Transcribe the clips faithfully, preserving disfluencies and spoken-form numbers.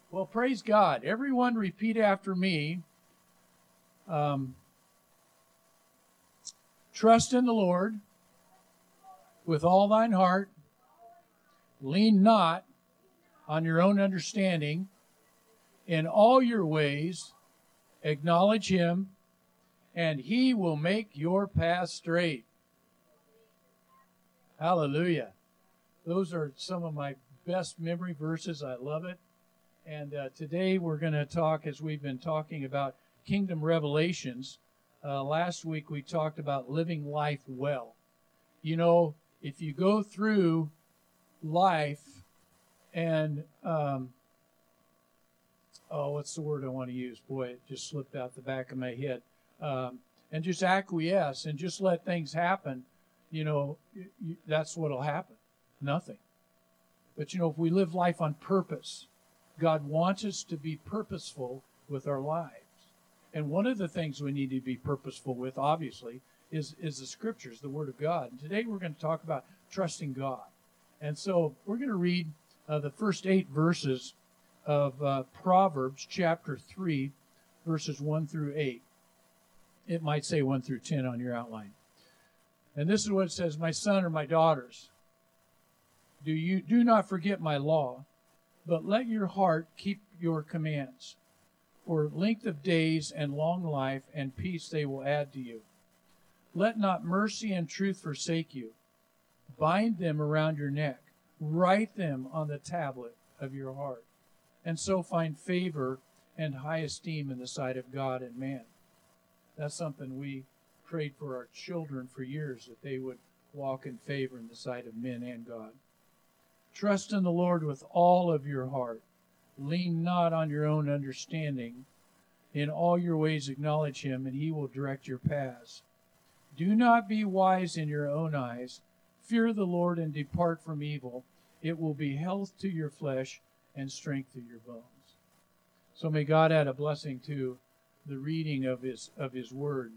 Well, praise God. Everyone repeat after me. Um, Trust in the Lord with all thine heart. Lean not on your own understanding. In all your ways, acknowledge him, and he will make your path straight. Hallelujah. Those are some of my best memory verses. I love it. And uh, today we're going to talk, as we've been talking about kingdom revelations. Uh, last week we talked about living life well. You know, if you go through life and, um, oh, what's the word I want to use? Boy, it just slipped out the back of my head. Um, and just acquiesce and just let things happen, you know, you, you, that's what will happen. Nothing. But, you know, if we live life on purpose, God wants us to be purposeful with our lives. And one of the things we need to be purposeful with, obviously, is, is the Scriptures, the Word of God. And today we're going to talk about trusting God. And so we're going to read uh, the first eight verses of uh, Proverbs chapter three, verses one through eight. It might say one through ten on your outline. And this is what it says: My son or my daughters, do you do not forget my law, but let your heart keep your commands. For length of days and long life and peace they will add to you. Let not mercy and truth forsake you. Bind them around your neck. Write them on the tablet of your heart. And so find favor and high esteem in the sight of God and man. That's something we prayed for our children for years, that they would walk in favor in the sight of men and God. Trust in the Lord with all of your heart. Lean not on your own understanding. In all your ways acknowledge him, and he will direct your paths. Do not be wise in your own eyes. Fear the Lord and depart from evil. It will be health to your flesh and strength to your bones. So may God add a blessing to the reading of his of his word.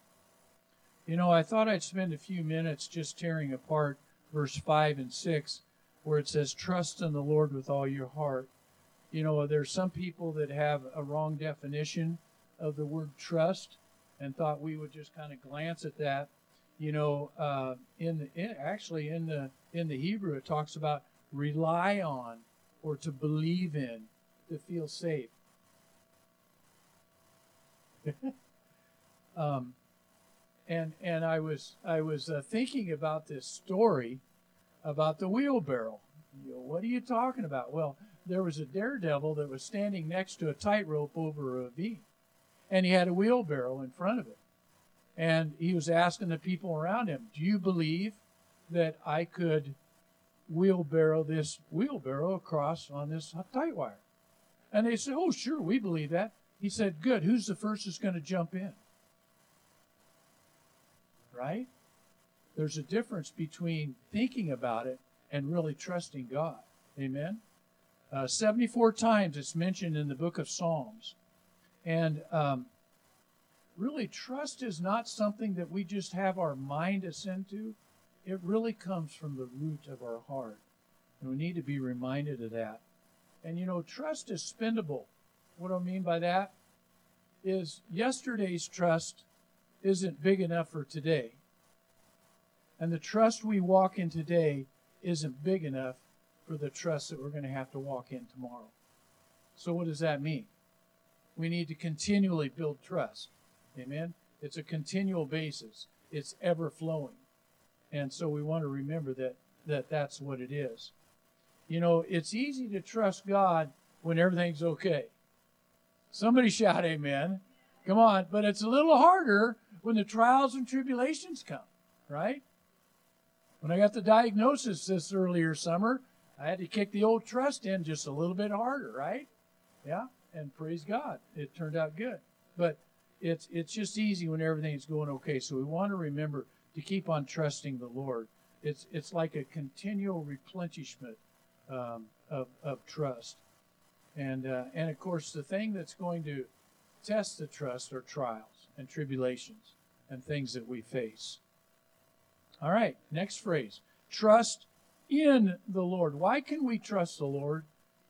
You know, I thought I'd spend a few minutes just tearing apart verse five and six, where it says, trust in the Lord with all your heart. You know, there's some people that have a wrong definition of the word trust and thought we would just kind of glance at that. You know, uh, in, the, in actually in the in the Hebrew, it talks about rely on or to believe in, to feel safe. um, and and I was I was uh, thinking about this story about the wheelbarrow. You know, what are you talking about? Well, there was a daredevil that was standing next to a tightrope over a ravine, and he had a wheelbarrow in front of it. And he was asking the people around him, do you believe that I could wheelbarrow this wheelbarrow across on this tight wire? And they said, oh, sure, we believe that. He said, good, who's the first that's going to jump in? Right? There's a difference between thinking about it and really trusting God. Amen? Uh, seventy-four times it's mentioned in the book of Psalms. And um, really, trust is not something that we just have our mind ascend to. It really comes from the root of our heart. And we need to be reminded of that. And you know, trust is spendable. What do I mean by that? Is yesterday's trust isn't big enough for today. And the trust we walk in today isn't big enough for the trust that we're going to have to walk in tomorrow. So what does that mean? We need to continually build trust. Amen? It's a continual basis. It's ever flowing. And so we want to remember that, that that's what it is. You know, it's easy to trust God when everything's okay. Somebody shout amen. Come on. But it's a little harder when the trials and tribulations come, right? When I got the diagnosis this earlier summer, I had to kick the old trust in just a little bit harder, right? Yeah, and praise God, it turned out good. But it's it's just easy when everything's going okay. So we want to remember to keep on trusting the Lord. It's it's like a continual replenishment um, of of trust, and uh, and of course the thing that's going to test the trust are trials and tribulations and things that we face. All right, next phrase: trust in the Lord. Why can we trust the Lord?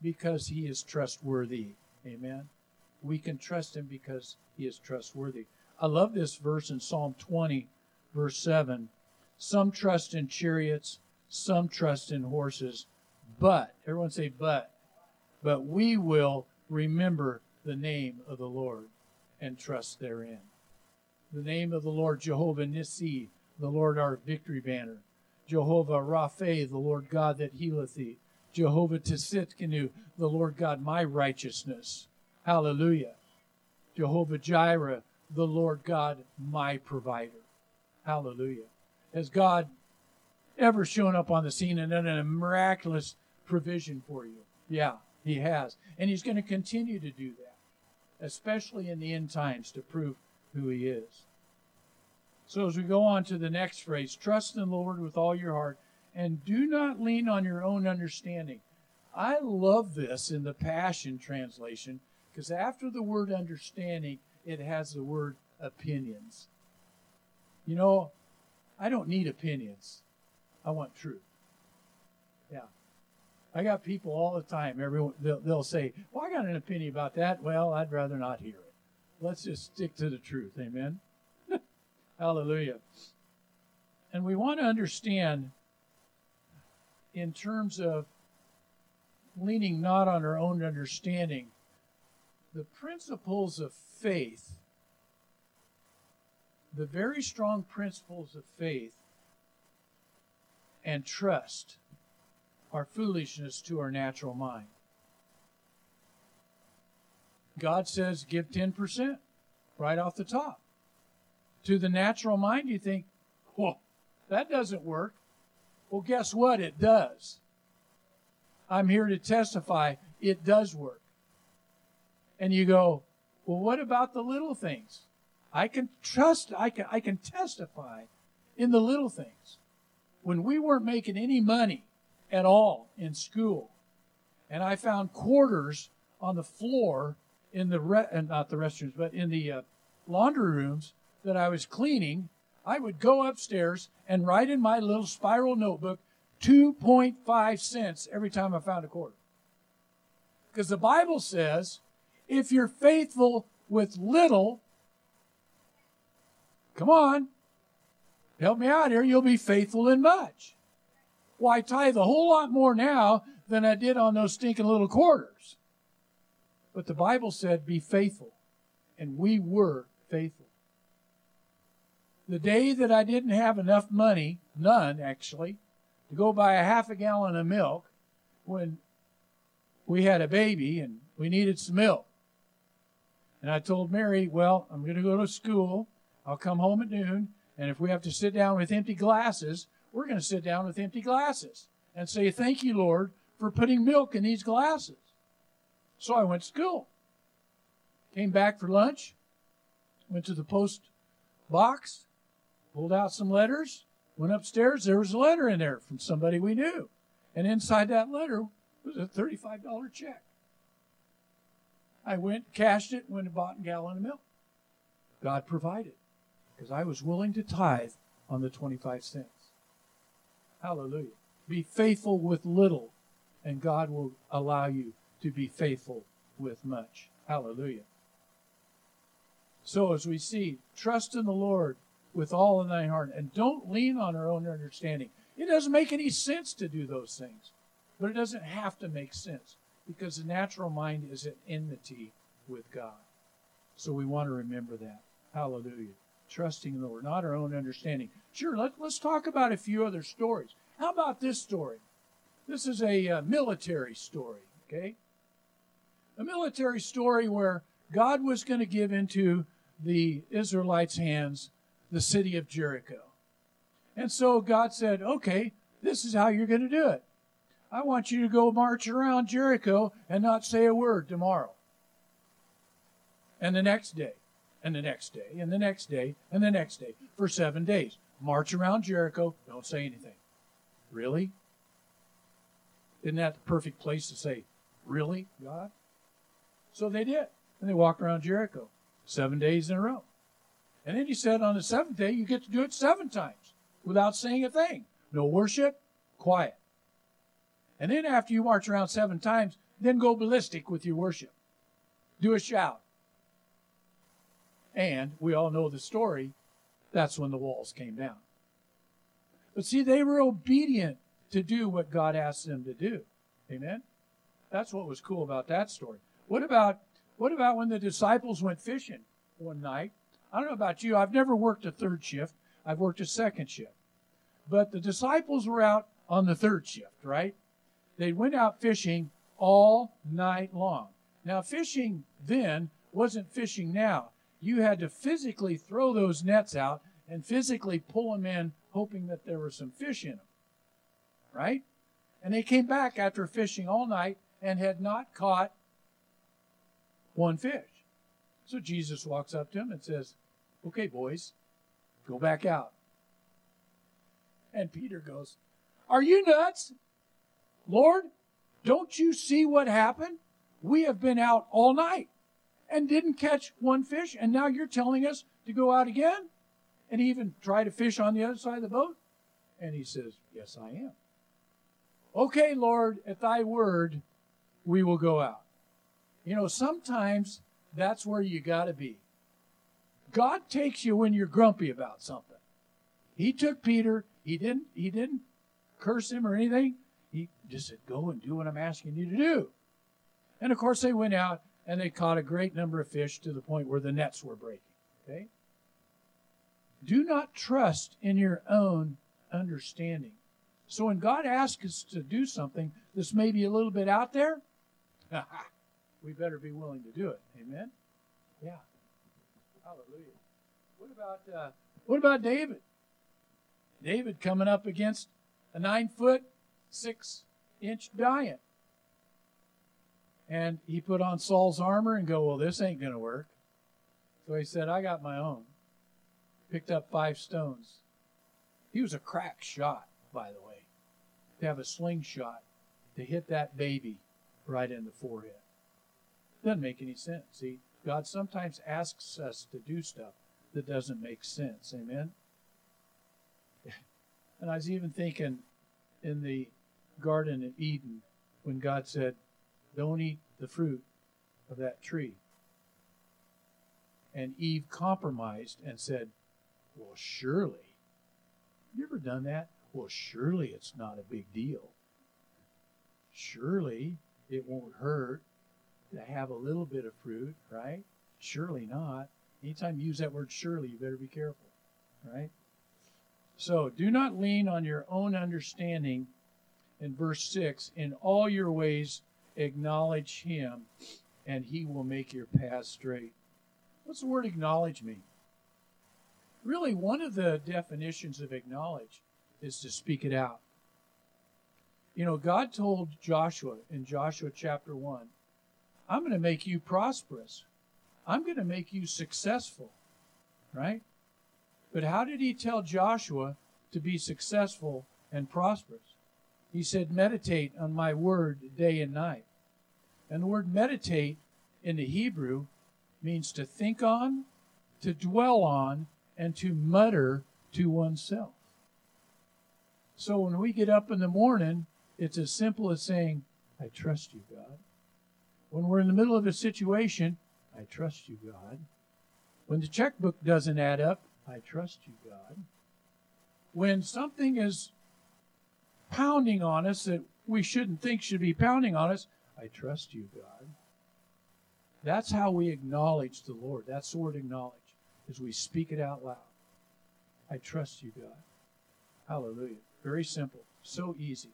because he is trustworthy. Amen. We can trust him because he is trustworthy. I love this verse in Psalm twenty, verse seven. Some trust in chariots, some trust in horses, but, everyone say but, but we will remember the name of the Lord and trust therein. The name of the Lord, Jehovah Nissi, the Lord our victory banner. Jehovah Rapha, the Lord God that healeth thee. Jehovah Tsidkenu, the Lord God my righteousness. Hallelujah. Jehovah Jireh, the Lord God my provider. Hallelujah. Has God ever shown up on the scene and done a miraculous provision for you? Yeah, he has. And he's going to continue to do that, especially in the end times, to prove who he is. So as we go on to the next phrase, trust in the Lord with all your heart and do not lean on your own understanding. I love this in the Passion Translation because after the word understanding, it has the word opinions. You know, I don't need opinions. I want truth. Yeah. I got people all the time. Everyone they'll, they'll say, well, I got an opinion about that. Well, I'd rather not hear it. Let's just stick to the truth. Amen. Hallelujah. And we want to understand in terms of leaning not on our own understanding, the principles of faith, the very strong principles of faith and trust are foolishness to our natural mind. God says give ten percent right off the top. To the natural mind, you think, well, that doesn't work. Well, guess what? It does. I'm here to testify it does work. And you go, well, what about the little things? I can trust, I can, I can testify in the little things. When we weren't making any money at all in school, and I found quarters on the floor in the, re- and not the restrooms, but in the uh, laundry rooms that I was cleaning, I would go upstairs and write in my little spiral notebook two point five cents every time I found a quarter. Because the Bible says, if you're faithful with little, come on, help me out here, you'll be faithful in much. Well, I tithe a whole lot more now than I did on those stinking little quarters. But the Bible said, be faithful. And we were faithful. The day that I didn't have enough money, none actually, to go buy a half a gallon of milk when we had a baby and we needed some milk. And I told Mary, well, I'm going to go to school. I'll come home at noon. And if we have to sit down with empty glasses, we're going to sit down with empty glasses and say, thank you, Lord, for putting milk in these glasses. So I went to school. Came back for lunch. Went to the post box. Pulled out some letters. Went upstairs. There was a letter in there from somebody we knew. And inside that letter was a thirty-five dollars check. I went, cashed it, went and bought a gallon of milk. God provided. Because I was willing to tithe on the twenty-five cents. Hallelujah. Be faithful with little, and God will allow you to be faithful with much. Hallelujah. So as we see, trust in the Lord with all in thy heart, and don't lean on our own understanding. It doesn't make any sense to do those things, but it doesn't have to make sense, because the natural mind is at enmity with God. So we want to remember that. Hallelujah. Trusting in the Lord, not our own understanding. Sure, let, let's talk about a few other stories. How about this story? This is a uh, military story, okay? A military story where God was going to give into the Israelites' hands the city of Jericho. And so God said, okay, this is how you're going to do it. I want you to go march around Jericho and not say a word tomorrow. And the next day, and the next day, and the next day, and the next day, for seven days. March around Jericho, don't say anything. Really? Isn't that the perfect place to say, really, God? So they did. And they walked around Jericho seven days in a row. And then he said on the seventh day, you get to do it seven times without saying a thing. No worship, quiet. And then after you march around seven times, then go ballistic with your worship. Do a shout. And we all know the story. That's when the walls came down. But see, they were obedient to do what God asked them to do. Amen? That's what was cool about that story. What about, what about when the disciples went fishing one night? I don't know about you. I've never worked a third shift. I've worked a second shift. But the disciples were out on the third shift, right? They went out fishing all night long. Now, fishing then wasn't fishing now. You had to physically throw those nets out and physically pull them in, hoping that there were some fish in them, right? And they came back after fishing all night and had not caught one fish. So Jesus walks up to them and says, okay, boys, go back out. And Peter goes, are you nuts? Lord, don't you see what happened? We have been out all night and didn't catch one fish, and now you're telling us to go out again and even try to fish on the other side of the boat? And he says, yes, I am. Okay, Lord, at thy word, we will go out. You know, sometimes that's where you got to be. God takes you when you're grumpy about something. He took Peter. He didn't, he didn't curse him or anything. He just said, go and do what I'm asking you to do. And, of course, they went out and they caught a great number of fish to the point where the nets were breaking. Okay? Do not trust in your own understanding. So when God asks us to do something that's maybe a little bit out there, we better be willing to do it. Amen? Yeah. Hallelujah. What about uh, what about David? David coming up against a nine foot, six inch giant. And he put on Saul's armor and go, well, this ain't going to work. So he said, I got my own. Picked up five stones. He was a crack shot, by the way, to have a slingshot to hit that baby right in the forehead. Doesn't make any sense. See, God sometimes asks us to do stuff that doesn't make sense. Amen? And I was even thinking in the Garden of Eden when God said, don't eat the fruit of that tree. And Eve compromised and said, well, surely. You ever done that? Well, surely it's not a big deal. Surely it won't hurt to have a little bit of fruit, right? Surely not. Anytime you use that word surely, you better be careful, right? So do not lean on your own understanding. In verse six, in all your ways acknowledge him, and he will make your path straight. What's the word acknowledge mean? Really, one of the definitions of acknowledge is to speak it out. You know, God told Joshua in Joshua chapter one, I'm going to make you prosperous. I'm going to make you successful, right? But how did he tell Joshua to be successful and prosperous? He said, meditate on my word day and night. And the word meditate in the Hebrew means to think on, to dwell on, and to mutter to oneself. So when we get up in the morning, it's as simple as saying, I trust you, God. When we're in the middle of a situation, I trust you, God. When the checkbook doesn't add up, I trust you, God. When something is pounding on us that we shouldn't think should be pounding on us, I trust you, God. That's how we acknowledge the Lord. That's the word acknowledge, is we speak it out loud. I trust you, God. Hallelujah. Very simple. So easy.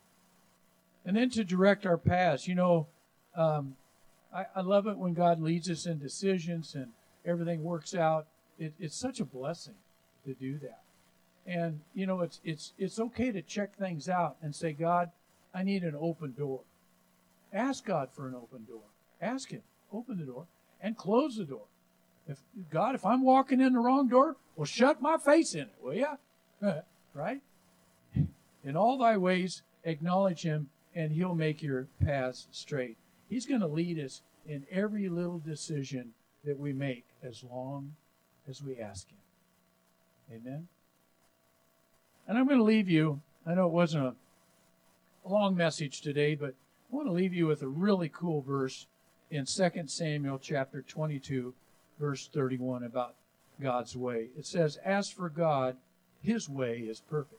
And then to direct our paths. You know, um, I, I love it when God leads us in decisions and everything works out. It, it's such a blessing to do that. And, you know, it's it's it's okay to check things out and say, God, I need an open door. Ask God for an open door. Ask him. Open the door and close the door. If God, if I'm walking in the wrong door, well, shut my face in it, will you? Right? In all thy ways, acknowledge him, and he'll make your paths straight. He's going to lead us in every little decision that we make as long as we ask him. Amen? And I'm going to leave you. I know it wasn't a long message today, but I want to leave you with a really cool verse in Second Samuel chapter twenty-two, verse thirty-one about God's way. It says, as for God, his way is perfect.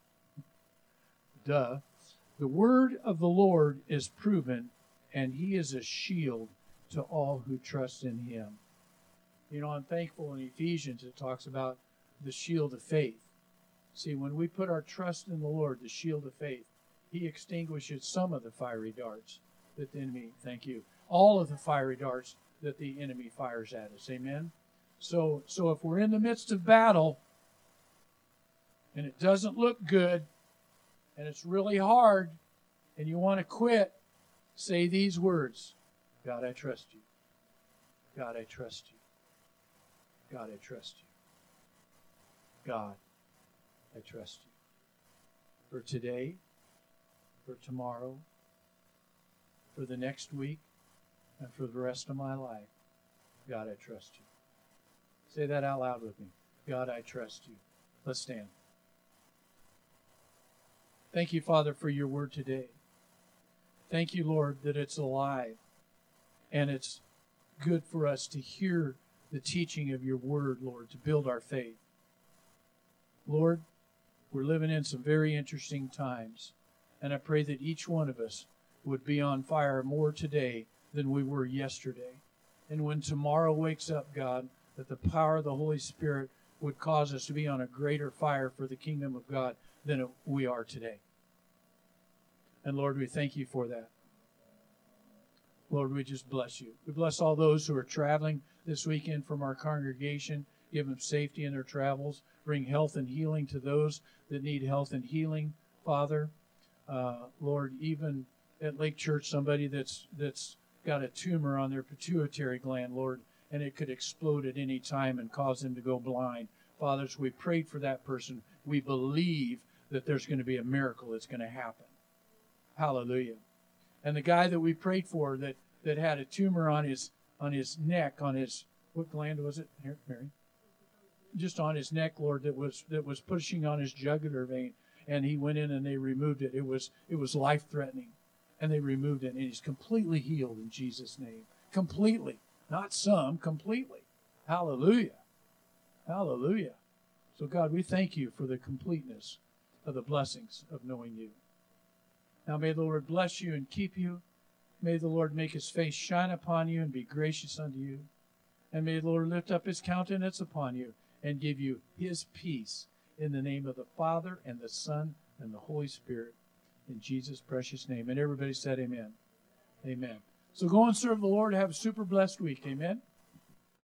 Duh. The word of the Lord is proven, and he is a shield to all who trust in him. You know, I'm thankful in Ephesians it talks about the shield of faith. See, when we put our trust in the Lord, the shield of faith, he extinguishes some of the fiery darts that the enemy, thank you, all of the fiery darts that the enemy fires at us. Amen? So, so if we're in the midst of battle and it doesn't look good and it's really hard and you want to quit, say these words. God, I trust you. God, I trust you. God, I trust you. God, I trust you. For today, for tomorrow, for the next week, and for the rest of my life, God, I trust you. Say that out loud with me. God, I trust you. Let's stand. Thank you, Father, for your word today. Thank you, Lord, that it's alive and it's good for us to hear the teaching of your word, Lord, to build our faith. Lord, we're living in some very interesting times, and I pray that each one of us would be on fire more today than we were yesterday. And when tomorrow wakes up, God, that the power of the Holy Spirit would cause us to be on a greater fire for the kingdom of God than we are today. And Lord, we thank you for that. Lord, we just bless you. We bless all those who are traveling this weekend from our congregation. Give them safety in their travels. Bring health and healing to those that need health and healing, Father. Uh, Lord, even at Lake Church, somebody that's that's got a tumor on their pituitary gland, Lord, and it could explode at any time and cause them to go blind. Father, as we prayed for that person, we believe that there's going to be a miracle that's going to happen. Hallelujah. And the guy that we prayed for that, that had a tumor on his on his neck, on his, what gland was it? Here, Mary. Just on his neck, Lord, that was that was pushing on his jugular vein. And he went in and they removed it. It was it was life-threatening. And they removed it. And he's completely healed in Jesus' name. Completely. Not some, completely. Hallelujah. Hallelujah. So God, we thank you for the completeness of the blessings of knowing you. Now may the Lord bless you and keep you. May the Lord make his face shine upon you and be gracious unto you. And may the Lord lift up his countenance upon you and give you his peace in the name of the Father and the Son and the Holy Spirit. In Jesus' precious name. And everybody said amen. Amen. So go and serve the Lord. Have a super blessed week. Amen.